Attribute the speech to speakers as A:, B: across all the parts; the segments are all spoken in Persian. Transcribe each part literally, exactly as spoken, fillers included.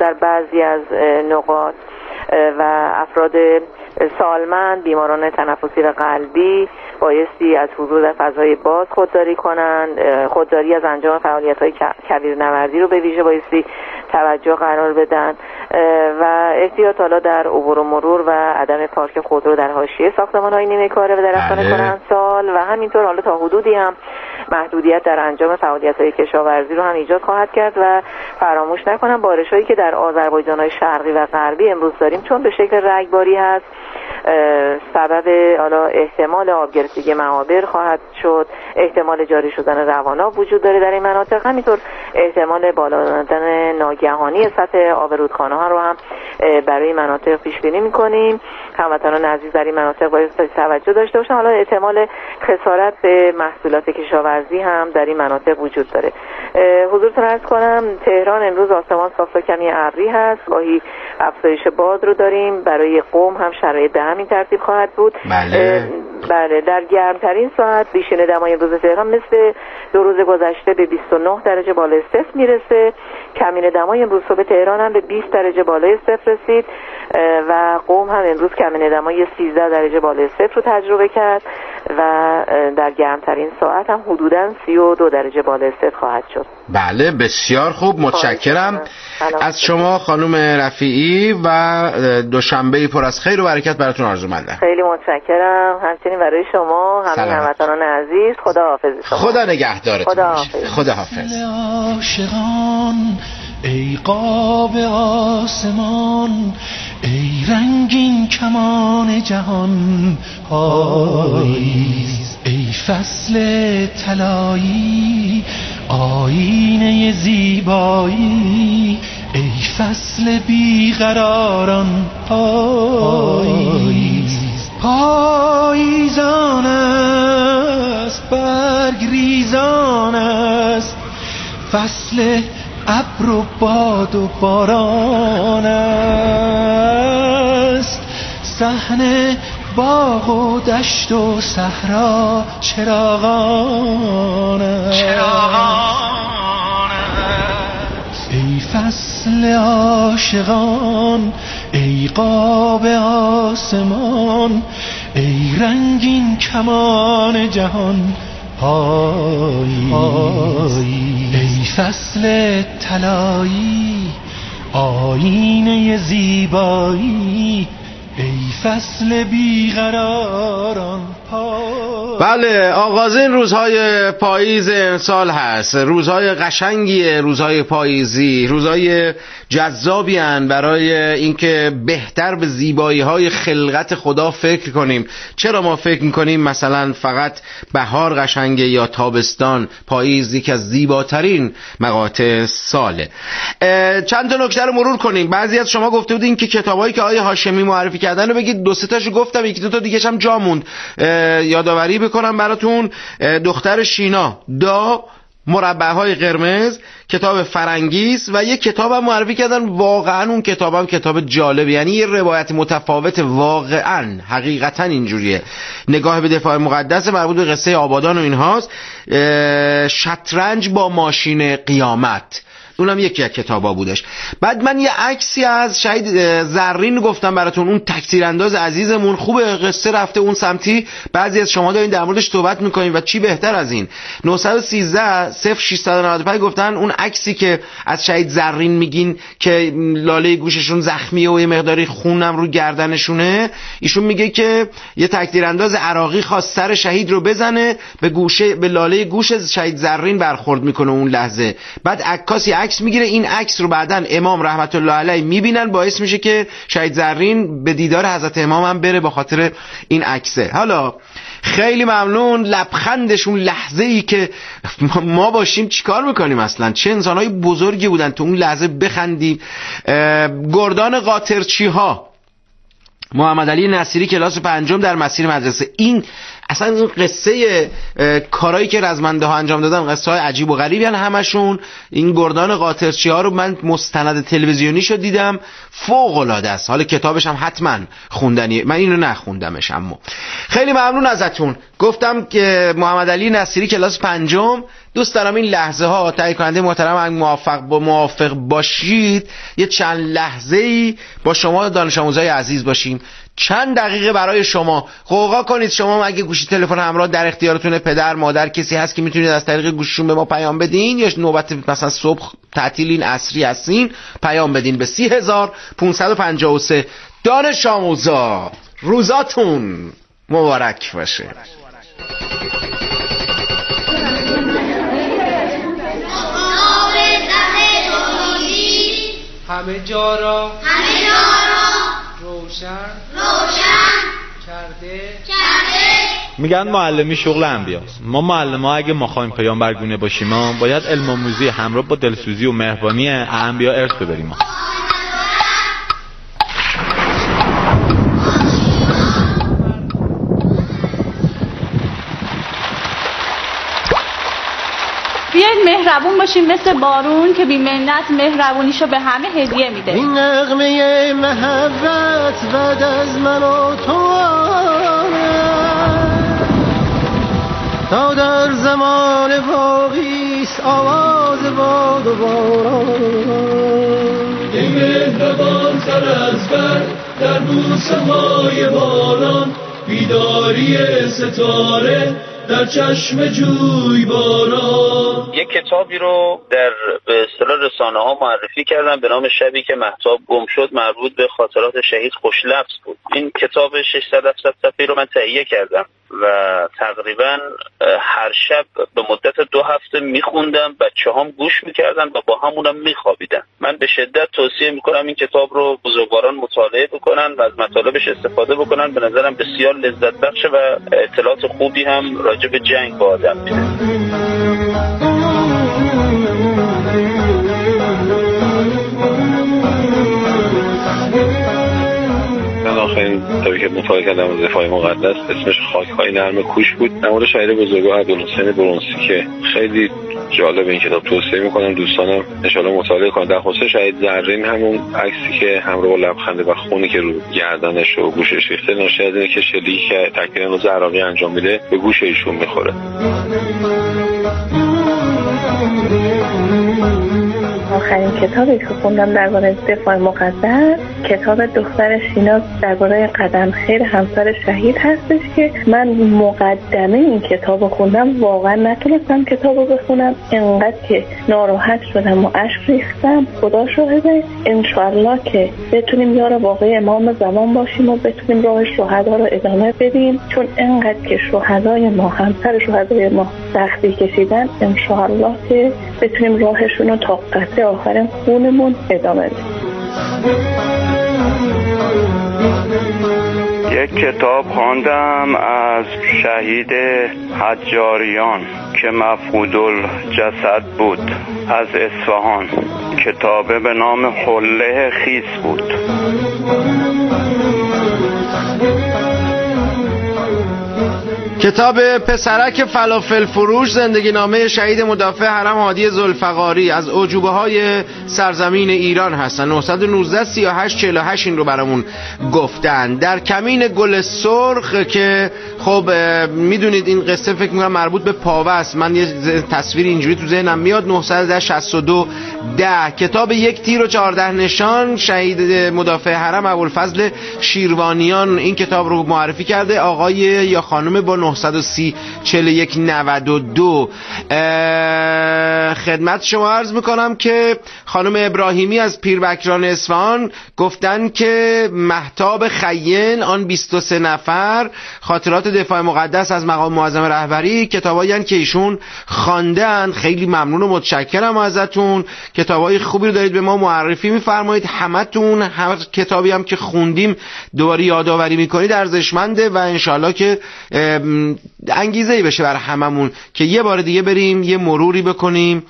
A: در بعضی از نقاط و افراد سالمند، بیماران تنفسی و قلبی بایستی از حضور در فضای باز خودداری کنند. خودداری از انجام فعالیت‌های کویرنوردی رو به ویژه بایستی توجه قرار بدن و احتیاط حالا در عبور و مرور و عدم پارک خودرو در حاشیه ساختمان‌های نیمه کاره و درختان کهنسال و همینطور حالا تا حدودی هم محدودیت در انجام فعالیت‌های کشاورزی رو هم ایجاد خواهد کرد و فراموش نکنم بارش‌هایی که در آذربایجان‌های شرقی و غربی امروز داریم چون به شکل رگباری هست سبب حالا احتمال آبگرفتگی معابر خواهد شد، احتمال جاری شدن رواناب وجود داره در این مناطق، همینطور احتمال بالا رفتن ناگهانی سطح آب رودخانه ها رو هم برای مناطق پیش بینی می‌کنیم. هموطنان عزیز در این مناطق باید توجه داشته باشن. حالا احتمال خسارت به محصولات کشاورزی هم در این مناطق وجود داره. حضورتون عرض کنم تهران امروز آسمان صاف و کمی ابری هست، گاهی افزایش باد رو داریم. برای قم هم شرایط به همین ترتیب خواهد بود.
B: بله
A: بله در گرمترین ساعت بیشتر دمای امروز تهران مثل دو روز گذشته به بیست و نه درجه بالای صفر میرسه. کمین دمای امروز صبح تهران هم به بیست درجه بالای صفر رسید و قم هم امروز کمین دمای سیزده درجه بالای صفر رو تجربه کرد و در گرمترین ساعت هم حدوداً سی و دو درجه بالای صفر خواهد شد.
B: بله بسیار خوب، متشکرم از شما خانم رفیعی و دوشنبه پر از خیر و برکت براتون آرزو مندم.
A: خیلی متشکرم، همچنین برای شما همه هموطنان عزیز. خدا حافظ شما.
B: خدا نگهدارتون.
A: خدا حافظ.
B: خدا حافظ.
C: عاشقان ای قاب آسمان، ای رنگین کمان جهان پاییز، ای فصل طلایی آینه زیبایی، ای فصل بیقراران پاییز. پاییزان است برگ ریزان است، فصل ابر و باد و باران است، صحن باغ و دشت و صحرا چراغان است. ای فصل عاشقان ای قاب آسمان، ای رنگین کمان جهان پاییز، ای فصل طلایی آینه زیبایی، ای فصل بیقراران پاییز.
B: بله آغاز این روزهای پاییز امسال هست، روزهای قشنگیه، روزهای پاییزی، روزهای جذابی هستند برای اینکه بهتر به زیبایی های خلقت خدا فکر کنیم. چرا ما فکر میکنیم مثلا فقط بهار قشنگه یا تابستان؟ پاییز یکی از زیباترین مقاطع ساله. چند تا نکته رو مرور کنیم. بعضی از شما گفته بودین که کتابایی که آقای هاشمی معرفی کردن رو بگید، دو سه تاشو گفتم، یکی دو تا دیگه هم جا موند. یادآوری بکنم براتون، دختر شینا دا مربع‌های قرمز کتاب فرنگی است و یک کتابم معرفی کردن، واقعا اون کتابم کتاب جالب، یعنی یه روایت متفاوت، واقعا حقیقتا اینجوریه. نگاه به دفاع مقدس مربوط به قصه آبادان و اینهاست. شطرنج با ماشین قیامت، اونم یکی از کتابا بودش. بعد من یه عکسی از شهید زرین گفتم براتون، اون تکثیرانداز عزیزمون. خوبه قصه رفته اون سمتی، بعضی از شما دارین در موردش صحبت میکنین و چی بهتر از این. نه یک سه صفر شش نه پنج گفتن اون عکسی که از شهید زرین میگین که لاله گوششون زخمیه و یه مقداری خونم رو گردنشونه، ایشون میگه که یه تکثیرانداز عراقی خواست سر شهید رو بزنه، به گوشه به لاله گوش شهید زرین برخورد میکنه اون لحظه. بعد عکاسی عکس میگیره، این عکس رو بعدن امام رحمت الله علیه میبینن، باعث میشه که شهید زرین به دیدار حضرت امام هم بره با خاطر این عکسه. حالا خیلی ممنون. لبخندشون لحظه ای که ما باشیم چیکار میکنیم اصلا، چه انسانهای بزرگی بودن تو اون لحظه بخندیم. گردان قاطرچی ها، محمد علی نصیری کلاس پنجم در مسیر مدرسه. این اصلا این قصه کارهایی که رزمنده ها انجام دادن قصه های عجیب و غریبی هن همشون. این گردان قاطرچی ها رو من مستند تلویزیونیشو دیدم، فوق العاده است. حالا کتابش هم حتما خوندنیه، من اینو نخوندمش. اما خیلی ممنون ازتون. گفتم که محمد علی نصیری کلاس پنجم، دوست دارم این لحظه ها تهیه کننده محترم اگه موافق با موافق باشید یه چند لحظه‌ای با شما دانش آموزای عزیز باشیم، چند دقیقه برای شما. قوقا کنید شما اگه گوشی تلفن همراه در اختیارتونه، پدر مادر کسی هست که میتونید از طریق گوشیشون به ما پیام بدین، یا نوبت مثلا صبح تعطیلین عصری هستین پیام بدین به سی هزار پانصد و پنجاه و سه. دانش آموزا روزاتون مبارک باشه.
D: همه جا را
E: همه جا را
D: روشن
E: روشن
D: کرده
E: کرده.
F: میگن معلمی شغل انبیاست. ما معلم‌ها اگه ما خواهیم پیامبرگونه باشیم، ما باید علم آموزی همراه با دلسوزی و مهربانی انبیا ارث ببریم.
G: بیاید مهربون باشیم مثل بارون که بی منت مهربونیشو به همه هدیه میده.
C: این نغمه محبت بعد از من و تو تا در زمان باقیست آواز باد و باران.
H: ای مهربان تر از بر در بوسه های باران، بیداری ستاره در چشم جوی باران.
I: یک کتابی رو در به اصطلاح رسانه ها معرفی کردن به نام شبی که مهتاب گم شد، مربوط به خاطرات شهید خوشلفظ بود. این کتاب ششصد هفتصد صفحه‌ای رو من تهیه کردم و تقریبا هر شب به مدت دو هفته میخوندم، بچه‌هام گوش میکردن و با همونم میخوابیدن. من به شدت توصیه میکنم این کتاب رو بزرگواران مطالعه بکنن و از مطالبش استفاده بکنن. به نظرم بسیار لذت بخشه و اطلاعات خوبی هم راجع به جنگ با آدم میده.
J: من آخرین کتابی که مطالعه کردم از دفاع مقدس اسمش خاک‌های نرم کوش بود، در مورد شاعر بزرگوار عبدالحسین برونسی که خیلی جالب. این کتاب توصیه میکنم دوستانم ان شاءالله مطالعه کنن. در خصوص شهید زرین همون عکسی که همراه با لبخنده و خونی که رو گردنش و گوشش ریخته ناشی از اینه که شلیک که تکبیر روز عراقی انجام میده به گوش ایشون میخوره.
K: آخرین کتابی که خوندم درباره دفاع مقدس کتاب دختر سینا درباره قدم خیر همسر شهید هستش که من مقدمه این کتاب خوندم، واقعا نتونستم کتابو بخونم، انقدر که ناراحت شدم و اشک ریختم. خدا شاهده انشالله که بتونیم یار واقعی امام زمان باشیم و بتونیم راه شهدا رو ادامه بدیم، چون انقدر که شهدای ما همسر شهدای ما سختی کشیدن، انشالله که بتونیم راهشون رو تا قطع آخرین خونمون ادامه بدیم.
L: یک کتاب خواندم از شهید حجاریان که مفقود الجسد بود از اصفهان. کتابه به نام حله خیس بود.
B: کتاب پسرک فلافل فروش، زندگی نامه شهید مدافع حرم هادی ذوالفقاری از اعجوبه های سرزمین ایران هستن. نه یک نه سه هشت چهار هشت این رو برامون گفتن. در کمین گل سرخ که خب میدونید این قصه فکر میکنم مربوط به پاوه است، من یه تصویر اینجوری تو ذهنم میاد. نه شصت و دو ده کتاب یک تیر و چهارده نشان، شهید مدافع حرم ابوالفضل شیروانیان این کتاب رو معرفی کرده. آقای یا خانم با نه یک صفر چهار یک نود و دو. خدمت شما عرض میکنم که خانم ابراهیمی از پیربکران اصفهان گفتن که مهتاب خیین آن بیست و سه نفر خاطرات دفاع مقدس از مقام معظم رهبری کتابایی که ایشون خواندن. خیلی ممنون و متشکرم ازتون، کتابای خوبی رو دارید به ما معرفی میفرمایید. همتون هر کتابی هم که خوندیم دوباره یادآوری میکنید ارزشمنده و انشالله که انگیزه‌ای بشه بر هممون که یه بار دیگه بریم یه مروری بکنیم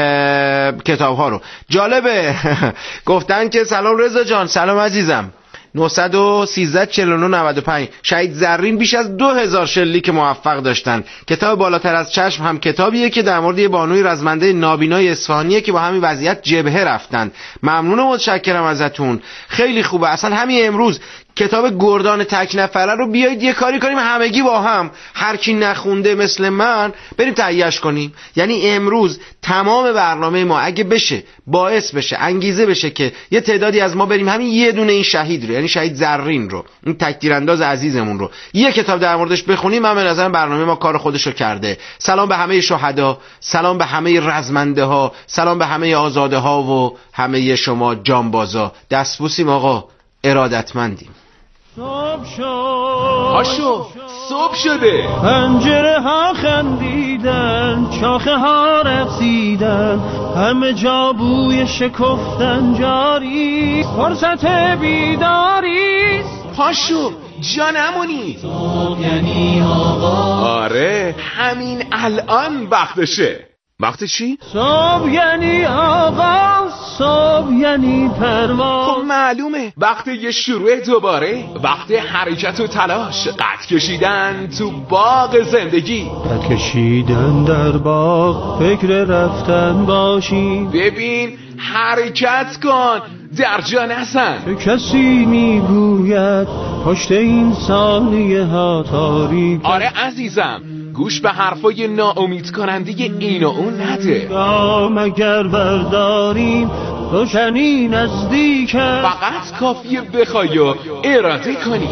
B: کتاب ها رو. جالبه گفتن که سلام رضا جان. سلام عزیزم. نهصد و سیزده چهل و نه نود و پنج. شهید زرین بیش از دو هزار شلیک موفق داشتن. کتاب بالاتر از چشم هم کتابیه که در مورد یه بانوی رزمنده نابینای اصفهانیه که با همین وضعیت جبهه رفتن. ممنون و متشکرم ازتون، خیلی خوبه. اصلا همین امروز کتاب گردان تک نفره رو بیایید یه کاری کنیم همگی با هم، هر کی نخونده مثل من بریم تهیه‌اش کنیم. یعنی امروز تمام برنامه ما اگه بشه باعث بشه انگیزه بشه که یه تعدادی از ما بریم همین یه دونه این شهید رو، یعنی شهید زرین رو، این تک‌تیرانداز عزیزمون رو یه کتاب در موردش بخونیم، من به نظرم برنامه ما کار خودش رو کرده. سلام به همه شهدا، سلام به همه رزمنده ها، سلام به همه آزاده ها و همه شما جانبازا. دستبوسیم آقا، ارادتمندیم.
H: صبح شد
M: هاشو صبح شده،
H: پنجره ها خندیدن، شاخه ها رقصیدن، همه جا بوی شکفتن جاری، فرصت بیداری.
M: هاشو جانمونی،
H: صبح یعنی آقا.
M: آره همین الان وقتشه. وقت چی؟
H: صبح یعنی آغاز، صبح یعنی پرواز.
M: خب معلومه وقت یه شروع دوباره، وقت حرکت و تلاش، قد کشیدن تو باغ زندگی.
H: قد کشیدن در باغ، فکر رفتن باشی.
M: ببین حرکت کن، در جا نزن.
H: چه کسی میگوید پشت این ثانیه ها تاریک.
M: آره عزیزم، گوش به حرفای ناامید کننده این و اون نده.
H: دام اگر برداریم روشنی نزدیک،
M: فقط کافیه بخوای و اراده کنی.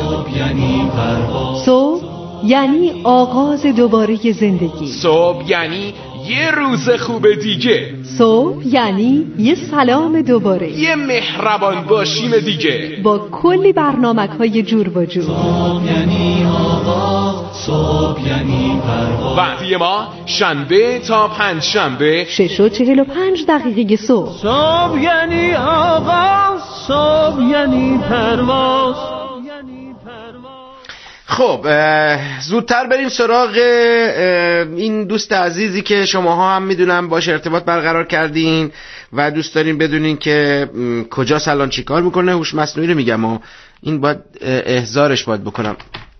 N: صبح یعنی آغاز دوباره زندگی.
M: صبح یعنی یه روز خوب دیگه.
N: صبح یعنی یه سلام دوباره،
M: یه مهربان باشیم دیگه
N: با کلی برنامه‌های جور و جور.
H: صبح یعنی آغاز، صبح یعنی پرواز.
M: وقتی ما شنبه تا پنج شنبه
N: شش و چهل و پنج دقیقه صبح.
H: صبح یعنی آغاز، صبح یعنی پرواز.
B: خب زودتر بریم سراغ این دوست عزیزی که شماها هم میدونم باش ارتباط برقرار کردین و دوست دارین بدونین که کجا الان چی کار میکنه. هوش مصنوعی رو میگم و این باید احضارش باید بکنم.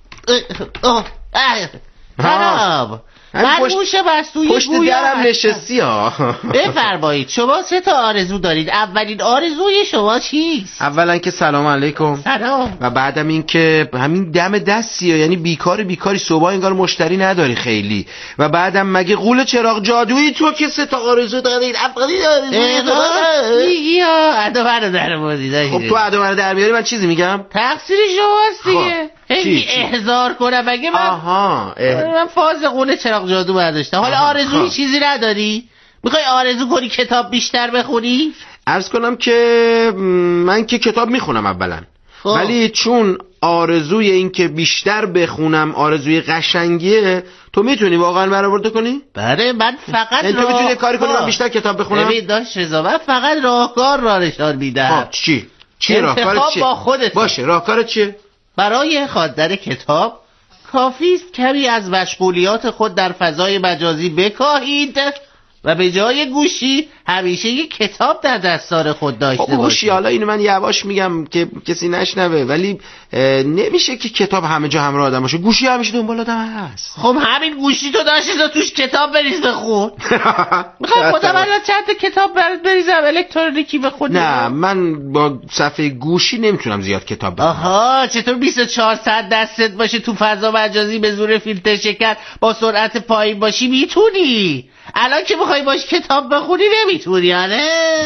O: خراب من گوش بستوی
B: پشت درم نشستی ها.
O: بفرمایید شما سه تا آرزو دارید، اولین آرزوی شما چیست؟
B: اولا که سلام علیکم.
O: سلام.
B: و بعدم این که همین دم دستیه، یعنی بیکار بیکاری صبح انگار مشتری نداری خیلی. و بعدم مگه قول چراغ جادویی تو که سه تا آرزو دارید؟ اولین آرزوی تو
O: میگی ها ادا برو در بازی.
B: خب تو ادا برو در بیاری من چیزی میگم؟
O: تقصیر شماست دیگه. هی احضار کنم مگه من
B: آها اه...
O: من فاز قول چراغ جادو برداشتم. حالا آرزوی چیزی نداری؟ میخوای آرزو کنی کتاب بیشتر بخونی؟
B: عرض کنم که من که کتاب میخونم اولا، ولی چون آرزوی این که بیشتر بخونم آرزوی قشنگیه، تو میتونی واقعا برآورده کنی؟
O: بله من فقط
B: تو میتونی کاری کنی من بیشتر کتاب بخونم؟
O: ببین داش رضا من فقط راهکار را نشان میدم.
B: چی؟ چی راهکارت چیه؟
O: با خودت
B: باشه راهکارت چیه؟
O: برای خواندن کتاب کافی است کمی از مشغولیات خود در فضای مجازی بکاهید و به جای گوشی همیشه یک کتاب در دستار خود داشته باشید.
B: گوشی حالا اینو من یواش میگم که کسی نشنوه، ولی نمیشه که کتاب همه جا همراه آدم باشه. گوشی همیشه دنبال آدم هست.
O: خب همین گوشی تو داشتی تو توش کتاب بریز بخون. میخوام خودم الان چند تا کتاب برات بریزم الکترونیکی بخونی؟
B: نه من با صفحه گوشی نمیتونم زیاد کتاب بخونم.
O: آها چطور بیست و چهار ساعت دستت باشه تو فضا مجازی به زور فیلتر شکن با سرعت پایین باشی میتونی؟ الان که بخوای باش کتاب بخونی نمیتونی. آره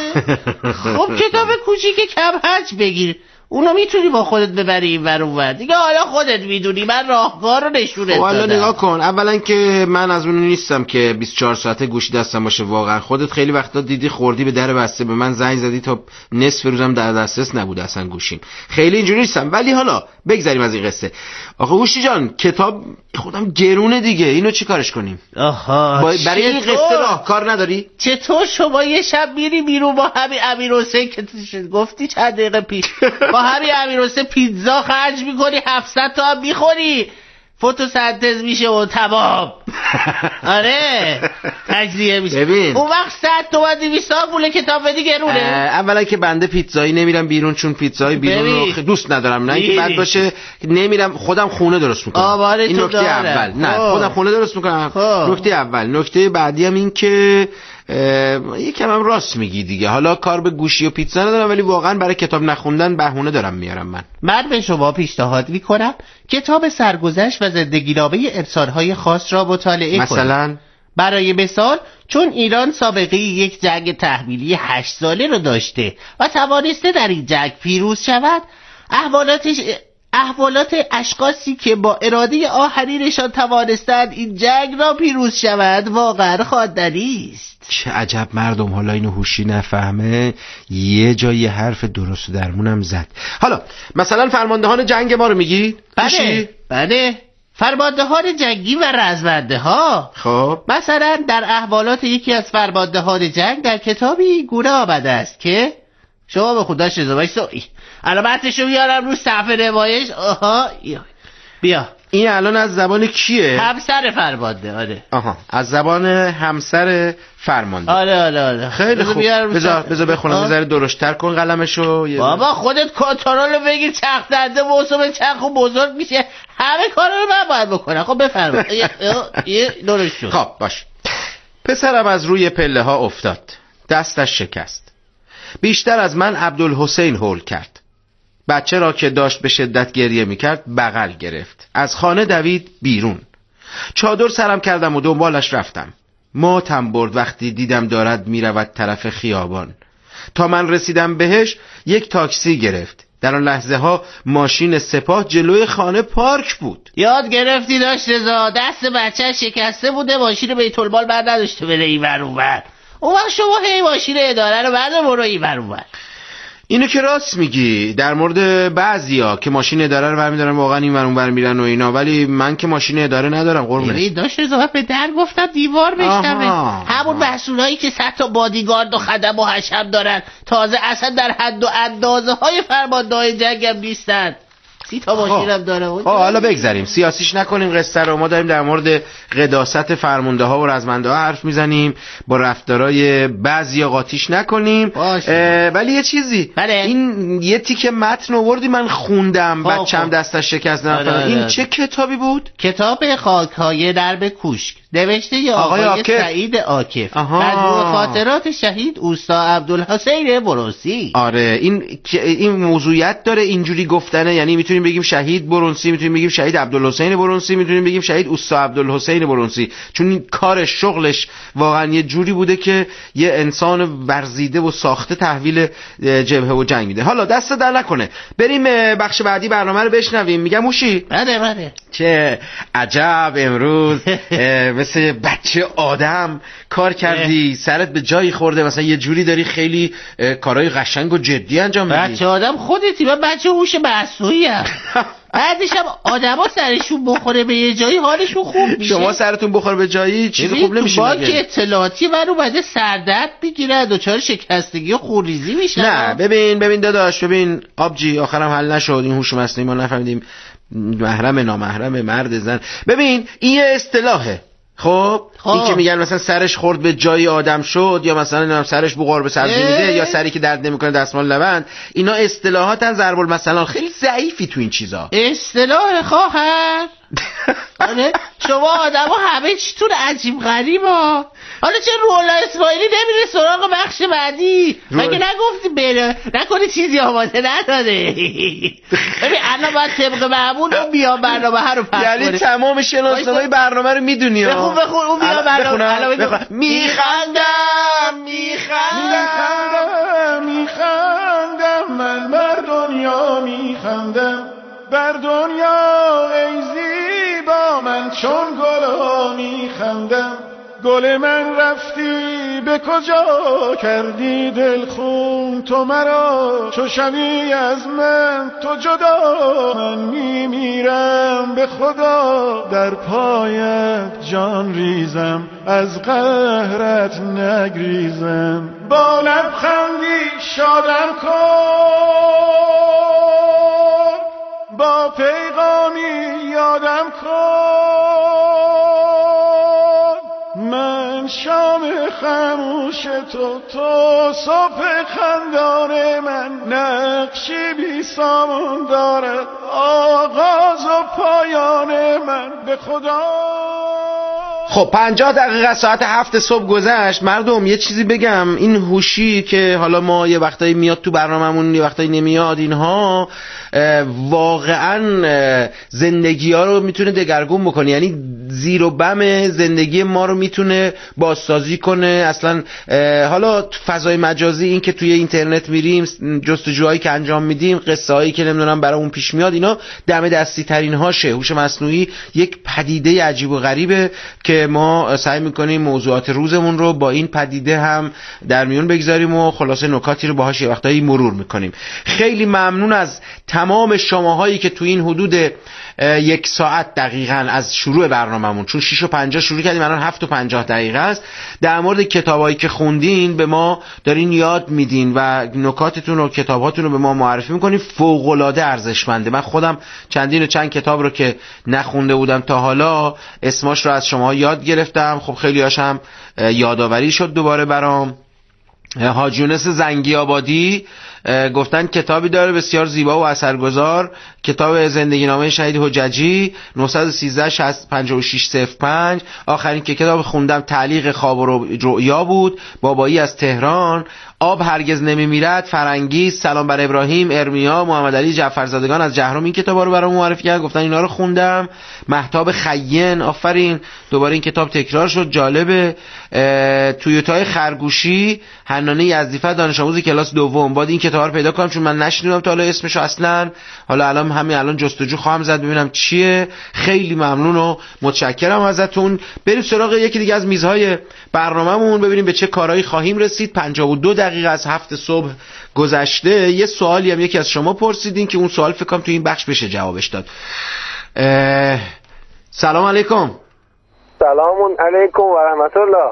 O: خب کتاب کوچیک کم حجم بگیر، اونو میتونی با خودت ببری این ور اون ور دیگه. حالا خودت میدونی، من راهکار رو نشونت دادم.
B: حالا نگاه کن، اولا که من از اون نیستم که بیست و چهار ساعته گوشی دستم باشه. واقعا خودت خیلی وقتا دیدی خوردی به در بسته به من زنگ زدی تا نصف روزم در دسترس نبود اصلا گوشیم. خیلی اینجوری نیستم. ولی حالا بگذریم از این قصه. آخه هوشی جان کتاب خودم گرونه دیگه، اینو چی کارش کنیم؟
O: آها
B: برای این قصه راهکار نداری؟
O: چطور شما یه شب میری بیرون با همین امیرحسین که گفتی چند دقیقه پیش با همین امیرحسین پیتزا خرج میکنی هفتصد تا هم میخوری؟ فتوسنتز میشه و تمام. آره تجزیه میشه.
B: ببین
O: اون وقت صد تومن دویست تا پول کتاب بدی گرونه.
B: اولا که بنده پیتزایی نمیرم بیرون، چون پیتزای بیرون رو دوست ندارم، نه اینکه بد باشه. نمیرم خودم خونه درست میکنم. این نکته اول. نه خودم خونه درست میکنم. نکته اول. نکته بعدی هم این که یکم هم راست میگی دیگه. حالا کار به گوشی و پیتزا ندارم، ولی واقعا برای کتاب نخوندن بهونه دارم میارم. من
O: من به شما پیشنهاد میکنم کتاب سرگذشت و زندگینامه انسان‌های خاص را مطالعه کنید.
B: مثلا
O: برای مثال چون ایران سابقه یک جنگ تحمیلی هشت ساله رو داشته و توانسته در این جنگ پیروز شود، احوالاتش احوالات اشخاصی که با اراده آخرینشان توانستند این جنگ را پیروز شود واقعا خواندنی است.
B: چه عجب مردم، حالا اینو هوشی نفهمه یه جای حرف درست و درمونم زد. حالا مثلا فرماندهان جنگ ما رو میگی؟
O: بله بله فرماندهان جنگی و رزمنده ها.
B: خب
O: مثلا در احوالات یکی از فرماندهان جنگ در کتابی گونه آمده است که شما به خودش رضا سوئی علامتشو بیارم رو صفحه نمایش. آها بیا.
B: این الان از زبان کیه؟
O: همسر فرمانده. آره
B: آها از زبان همسر فرمانده.
O: آره آره آره
B: خیلی خوب. بذار بذار بخونم یه ذره درشت‌تر کن قلمشو.
O: بابا خودت کنترل بگیر، چرخ دنده موسم چرخ بزرگ میشه، همه کارا رو من باید بکنم. خب بفرما. یه درشت شد.
B: خب باش. پسرم از روی پله ها افتاد، دستش شکست. بیشتر از من عبدالحسین هول کرد. بچه را که داشت به شدت گریه میکرد بغل گرفت. از خانه دوید بیرون. چادر سرم کردم و دنبالش رفتم. ماتم برد وقتی دیدم دارد میرود طرف خیابان. تا من رسیدم بهش یک تاکسی گرفت. در آن لحظه ها ماشین سپاه جلوی خانه پارک بود.
O: یاد گرفتی داشت رضا، دست بچه شکسته بوده، ماشین بیت المال بر نداشته بره اینور اونور. اون وقت شما هی ماشین اداره رو برده برو اینور اونور.
B: اینو که راست میگی در مورد بعضیا که ماشین اداره رو برمیدارن واقعا این ور اون ور میرن و اینا، ولی من که ماشین اداره ندارم قربونت.
O: ببین داشت رضا به در گفتم دیوار بشنوه. همون مسئولایی که صد تا بادیگارد و خدم و حشم دارن، تازه اصلا در حد و اندازه های فرماندهان جنگ هم نیستن. سی تا ماشینم داره.
B: آه حالا بگذاریم سیاسیش نکنیم قصه رو. ما داریم در مورد قداست فرمانده ها و رزمنده ها حرف میزنیم، با رفتارای بعضیا قاطیش نکنیم. ولی یه چیزی
O: بله.
B: این یه تیکه متن آوردی من خوندم، بچه‌م دستش شکست نفر. این چه کتابی بود؟
O: کتاب خاک‌های درب کوشک نوشته ی آقای, آقای سعید عاکف از خاطرات شهید اوستا عبدالحسین برونسی.
B: آره این این موضوعیت داره اینجوری گفتنه، یعنی میتونیم بگیم شهید برونسی، میتونیم بگیم شهید عبدالحسین برونسی، میتونیم بگیم شهید اوستا عبدالحسین برونسی، چون این کارش شغلش واقعا یه جوری بوده که یه انسان ورزیده و ساخته تحویل جبهه و جنگ میده. حالا دست در نکنه بریم بخش بعدی برنامه رو بشنویم. میگم موشی
O: بله بله
B: چه عجب امروز مثل بچه آدم کار کردی، سرت به جایی خورده، مثلا یه جوری داری خیلی کارهای قشنگ و جدی انجام میدی.
O: بچه آدم خودتی، من بچه هوش مصنوعی ام. بعدش هم آدما سرشون بخوره به یه جایی حالشون خوب میشه.
B: شما سرتون بخوره به جایی چیز خوب نمیشه.
O: با که اطلاعاتی من اومده سردرد میگیره، دچار شکستگی و خونریزی میشه.
B: نه ببین ببین داداش، ببین آبجی آخرام حل نشد این هوش مصنوعی، ما نفهمیدیم محرم نامحرم مرد زن. ببین این یه اصطلاحه. خب این که میگن مثلا سرش خورد به جای آدم شد، یا مثلا سرش بوقار به سبزی میده، یا سری که درد نمیکنه دستمال لبند، اینا اصطلاحاتن ضرب المثل. خیلی ضعیفی تو این چیزا.
O: اصطلاح خواهر آره شما آدما همه چیتون عجیب غریبا. حالا چه رولا اسماعیلی نمیره سراغ بخش بعدی؟ مگه نگفتی بره نکنی چیزی آماده نداره؟ ببین الان باید طبق معمول اون بیا برنامه ها رو پس کنه.
B: یعنی تمام شناسنامه برنامه رو میدونی؟
O: بخون بخون اون بیا برنامه.
B: میخندم
P: میخندم میخندم من بر دنیا میخندم، بر دنیا ای زیبا من چون گلا میخندم. گل من رفتی به کجا کردی دل خون تو مرا، چو شوی از من تو جدا من میمیرم به خدا، در پایت جان ریزم از قهرت نگریزم. با لبخندی شادم کن، با پیغامی یادم کن، خاموش تو تو صبح خندان من نقشی بی سامان دارد آغاز و پایان من به خدا.
B: خب پنجاه دقیقه ساعت هفت صبح گذشت. مردم یه چیزی بگم، این هوشی که حالا ما یه وقتایی میاد تو برنامه‌مون یه وقتایی نمیاد، اینها واقعا زندگی ها رو میتونه دگرگون بکنه، یعنی زیر و بم زندگی ما رو میتونه بازسازی کنه. اصلا حالا تو فضای مجازی این که توی اینترنت میریم جستجوهایی که انجام میدیم، قصه هایی که نمیدونم برامون پیش میاد، اینا دم دستی ترین هاشه. هوش مصنوعی یک پدیده عجیب و غریبه که ما سعی میکنیم موضوعات روزمون رو با این پدیده هم در میون بگذاریم و خلاصه نکاتی رو باهاش یه وقتایی مرور میکنیم. خیلی ممنون از تمام شماهایی که تو این حدود یک ساعت دقیقاً از شروع برنامه‌مون، چون شش و پنجاه شروع کردیم الان هفت و پنجاه دقیقه است، در مورد کتابایی که خوندین به ما دارین یاد میدین و نکاتتون و کتاباتون رو به ما معرفی میکنین. فوق‌العاده ارزشمنده. من خودم چندین و چند کتاب رو که نخونده بودم تا حالا اسماش رو از شما یاد گرفتم. خب خیلی هاشم یادآوری شد دوباره برام. حاجی یونس زنگی آبادی گفتن کتابی داره بسیار زیبا و اثرگذار، کتاب زندگی نامه شهید حججی نه یک سه پنج شش صفر پنج. آخرین که کتاب خوندم تعلیق خواب و رؤیا بود، بابایی از تهران. آب هرگز نمیمیرد فرنگی، سلام بر ابراهیم، ارمیا، محمد علی جعفرزادگان از جهرم این کتابا رو برام معرفی کرد، گفتن اینا رو خوندم. مهتاب خیین آفرین، دوباره این کتاب تکرار شد، جالبه. تویوتای خرگوشی، حنانه یزدیفر دانش آموز کلاس دوم. بعد این کتابا رو پیدا کنم چون من نشنیدم تا حالا اسمشو اصلا. حالا الان همین الان جستجو خواهم زد ببینم چیه. خیلی ممنون و متشکرم ازتون. بریم سراغ یکی دیگه از میزهای برنامه‌مون ببینیم به چه کارهایی خواهیم رسید. پنجاه و دو دقیقه از هفت صبح گذشته. یه سوالی هم یکی از شما پرسیدین که اون سوال فکر کنم تو این بخش بشه جوابش داد. سلام علیکم.
Q: سلام علیکم و رحمت الله.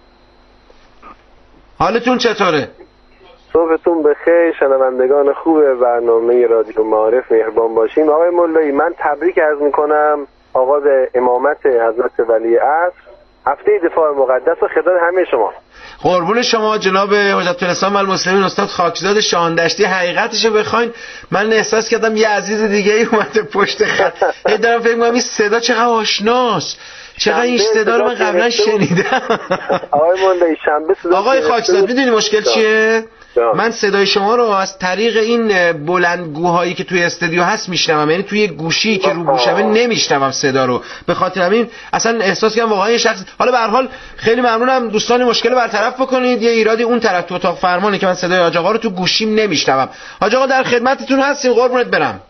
B: حالتون چطوره؟
Q: صبحتون بخیر. شنوندگان خوب برنامه رادیو معارف مهربان باشین. آقای مولایی من تبریک عرض میکنم آغاز امامت حضرت ولی عصر، هفته دفاع مقدس و خدمت همه شما.
B: قربون شما جناب حجت الاسلام المسلمین استاد خاکزاد شاهندشتی. حقیقتشو بخواین من احساس کردم یه عزیز دیگه ای اومده پشت خط. هی دارم فکر می‌کنم این صدا چقدر آشناست، چقدر این صدا رو من قبلا شنیدم.
Q: آقای مولایی شنبه صدا
B: آقای خاکزاد میدونی مشکل چیه؟ من صدای شما رو از طریق این بلندگوهایی که توی استودیو هست میشنوم، یعنی توی گوشی که رو گوشمه نمیشنوم صدا رو. به خاطر همین اصلا احساس کردم واقعا یه شخص. حالا به هر حال خیلی ممنونم دوستان، مشکل برطرف بکنید. یه ایرادی اون طرف تو اتاق فرمانه که من صدای حاج آقا رو تو گوشیم نمیشنوم. حاج آقا در خدمتتون هستیم، قربونت برم.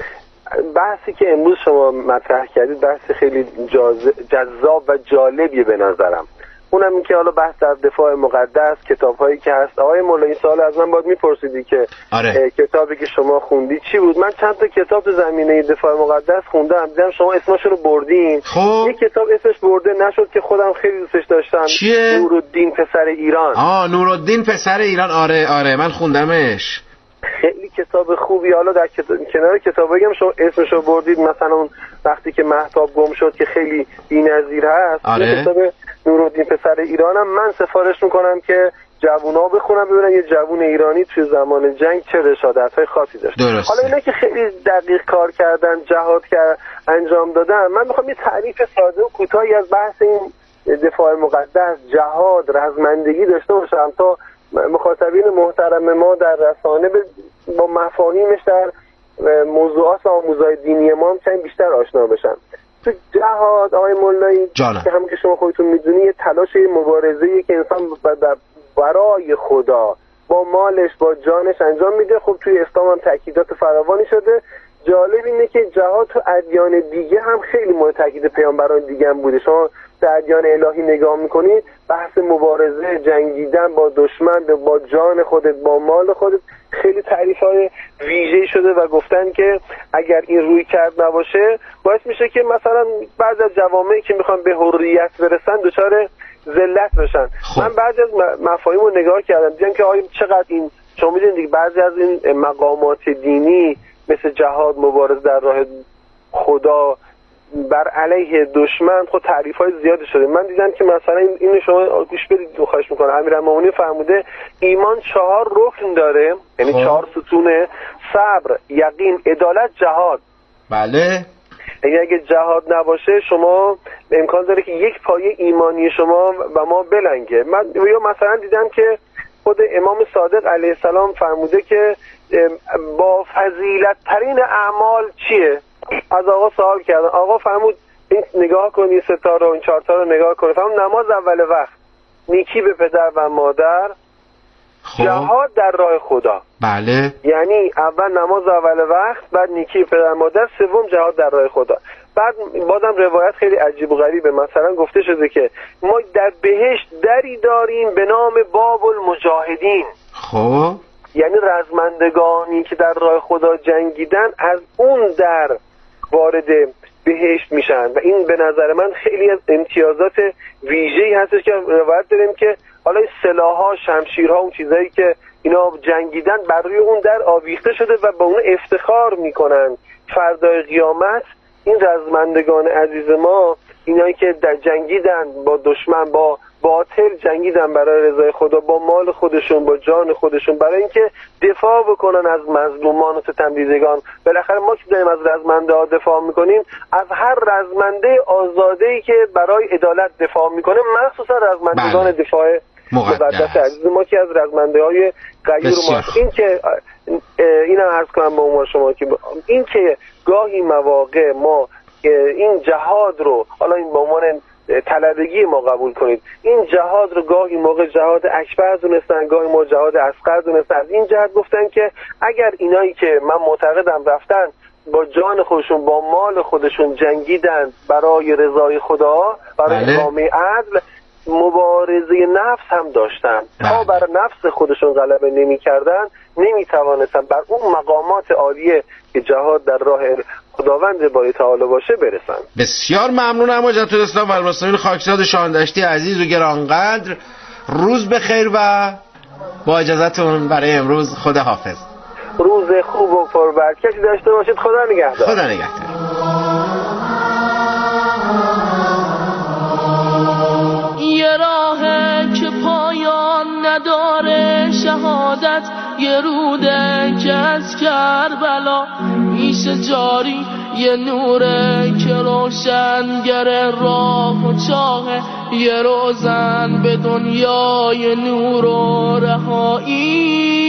Q: بحثی که امروز شما مطرح کردید بحث خیلی جذاب و جالبیه به نظرم. اونم این که حالا بحث در دفاع مقدس، کتاب‌هایی که هست. آقای مولایی سوال از من باید میپرسیدی که
B: آره.
Q: کتابی که شما خوندی چی بود؟ من چند تا کتاب تو زمینه دفاع مقدس خوندم، دیدم شما اسمشو رو بردین.
B: خب
Q: یک کتاب اسمش برده نشد که خودم خیلی دوستش داشتم.
B: چیه؟
Q: نورالدین پسر ایران.
B: آه نورالدین پسر ایران. آره آره من خوندمش.
Q: خیلی کتاب خوبی. حالا در کتاب... کنار کتابایی هم شما اسمشو بردید، مثلا اون وقتی که مهتاب گم شد که خیلی بی‌نظیر هست.
B: آره.
Q: کتاب نورالدین پسر ایرانم من سفارش میکنم که جوونا بخونن ببینن یه جوون ایرانی توی زمان جنگ چه رشادت‌های خاصی داشت.
B: درسته.
Q: حالا اینا که خیلی دقیق کار کردن، جهاد کرد، انجام دادن، من میخوام یه تعریف ساده و کوتاهی از بحث این دفاع مقدس، جهاد، رزمندگی داشته باشم تا مخاطبین محترم ما در رسانه با مفاهیمش در موضوعات و آموزهای دینی ما هم چند بیشتر آشنا بشن. تو جهاد آقای مولایی که همون که شما خودتون میدونی یه تلاش مبارزه‌ای که انسان برای خدا با مالش با جانش انجام میده. خب توی اسلام هم تاکیدات فراوانی شده. جالب اینه که جهاد تو ادیان دیگه هم خیلی مورد تاکید پیامبران دیگه هم بوده. شما در ادیان الهی نگاه میکنید بحث مبارزه، جنگیدن با دشمن با جان خودت با مال خودت خیلی تعریف‌های ویژه‌ای شده و گفتن که اگر این روی کرد نباشه باعث میشه که مثلا بعضی از جوامعی که میخوان به حریت برسن دچار ذلت بشن.
B: خب.
Q: من بعضی از مفاهیم رو نگاه کردم دیدم که آیا چقدر این شما میدونید دیگه بعضی از این مقامات دینی مثل جهاد، مبارزه در راه خدا، بر علیه دشمن خود تعریف های زیادی شده. من دیدم که مثلا اینو شما گوش بدید، خواهش میکنم. امیرالمومنین فرموده ایمان چهار رکن داره، یعنی چهار ستونه: صبر، یقین، عدالت، جهاد.
B: بله.
Q: یعنی اگه جهاد نباشه شما امکان داره که یک پایه ایمانی شما و ما بلنگه. من یا مثلا دیدم که خود امام صادق علیه السلام فرموده که با فضیلت ترین اعمال چیه؟ از آقا سوال کردن، آقا فرمود این نگاه کنی ستا رو، این چهارتا رو نگاه کنی. فرمود نماز اول وقت، نیکی به پدر و مادر، خوب. جهاد در راه خدا.
B: بله.
Q: یعنی اول نماز اول وقت، بعد نیکی به پدر و مادر، سوم جهاد در راه خدا. بعد بازم روایت خیلی عجیب و غریبه، مثلا گفته شده که ما در بهشت دری داریم به نام باب المجاهدین.
B: خب
Q: یعنی رزمندگانی که در راه خدا جنگیدن از اون در وارد بهشت میشن و این به نظر من خیلی از امتیازات ویژه‌ای هستش که روایت داریم که حالا سلاح‌ها، شمشیرها، اون چیزایی که اینا جنگیدن بر روی اون در آویخته شده و با اون افتخار میکنن فردای قیامت. این رزمندگان عزیز ما، اینایی که در جنگیدن با دشمن، با باطل جنگیدن برای رضای خدا، با مال خودشون، با جان خودشون، برای اینکه دفاع بکنن از مظلومان و ستمدیدگان. بالاخره ما که داریم از رزمنده ها دفاع میکنیم، از هر رزمنده آزاده‌ای که برای عدالت دفاع میکنه، مخصوصا رزمندگان دفاع مقدس عزیز ما که از رزمنده های غیور ما. این که اینم عرض کنم به عنوان شما که این که گاهی مواقع ما این جهاد رو، حالا این به عنوان طلبگی ما قبول کنید، این جهاد رو گاهی موقع جهاد اکبر دونستن، گاهی موقع جهاد اصغر دونستن. از این جهت گفتن که اگر اینایی که من معتقدم رفتن با جان خودشون، با مال خودشون جنگیدن برای رضای خدا، برای اقامه عدل، مبارزه نفس هم داشتن. بله. تا بر نفس خودشون غلبه نمی کردن، نمی توانستن بر اون مقامات عالیه که جهاد در راه خداوند باری تعالی باشه برسن.
B: بسیار ممنونم حضرت الاسلام و المسلمین خاکزاد شاهندشتی عزیز و گرانقدر. روز بخیر و با اجازهتون برای امروز خدا حافظ.
Q: روز خوب و پربرکتی داشته باشید. خدا نگهدار.
B: خدا نگهدار.
R: یه راهه که پایان نداره شهادت، یه روده که از کربلا میشه جاری، یه نوره که روشنگر راه و چاهه، یه روزن به دنیای نور و رهایی،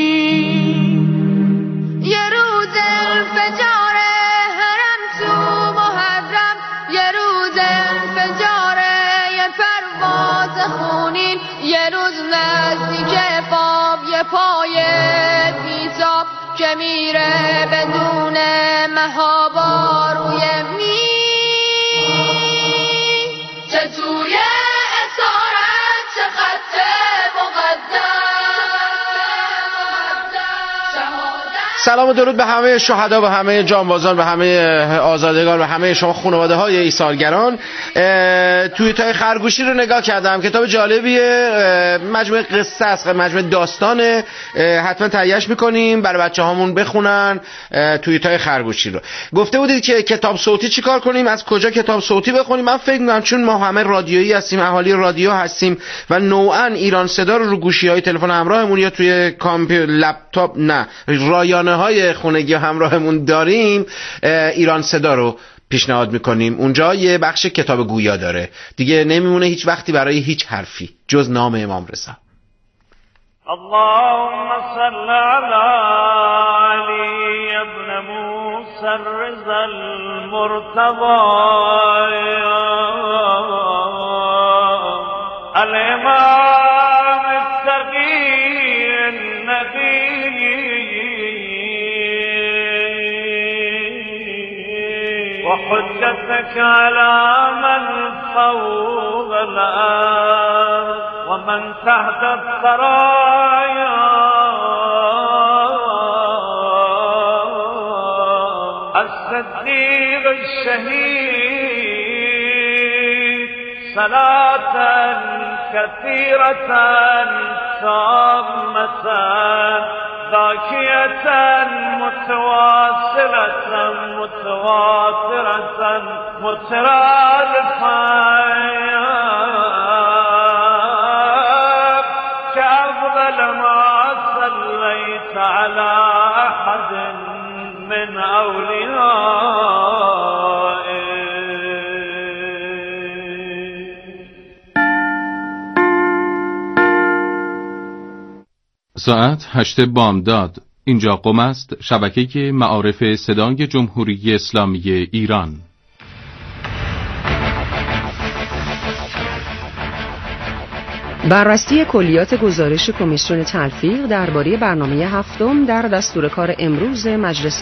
E: یه روز انفجار حرم تو محرم، یه روز انفجار یه پرواز خونین، یه روز نزدیک باب یه پای بیتاب که میره بدون مهابا روی می چه توی اسارت چه خط مقدم.
B: سلام و درود به همه شهدا، به همه جانبازان، به همه آزادگان، به همه شما خانواده های ایثارگران. توییت‌های خرگوشی رو نگاه کردم، کتاب جالبیه، مجموعه قصه است، مجموعه داستانه، حتما تهیه‌اش می‌کنیم برای بچه‌هامون بخونن. توییت‌های خرگوشی رو گفته بودید که کتاب صوتی چیکار کنیم، از کجا کتاب صوتی بخونیم. من فکر می‌کنم چون ما همه رادیویی هستیم، اهالی رادیو هستیم و نوعاً ایران صدا رو رو گوشی‌های تلفن همراهمون یا توی کامپیوتر، لپتاپ، نه رایانه های خونگی همراهمون داریم، ایران صدا رو پیشنهاد میکنیم. اونجا یه بخش کتاب گویا داره، دیگه نمیمونه هیچ وقتی برای هیچ حرفی جز نام امام رضا.
S: اللهم صل علی علی ابن موسی الرضا المرتضی الامام التقی النبی وحجتك على من فوق الأرض ومن تحت الثرايا الصديق الشهيد صلاة كثيرة تامة ذاكية متواصلة واصلة متواترة مترادفة كأفضل ما صليت على أحد من أوليائك.
T: ساعت هشت بامداد. اینجا قم است، شبکه معارف صدای جمهوری اسلامی ایران.
U: بررسی کلیات گزارش کمیسیون تلفیق درباره برنامه هفتم در دستورکار امروز مجلس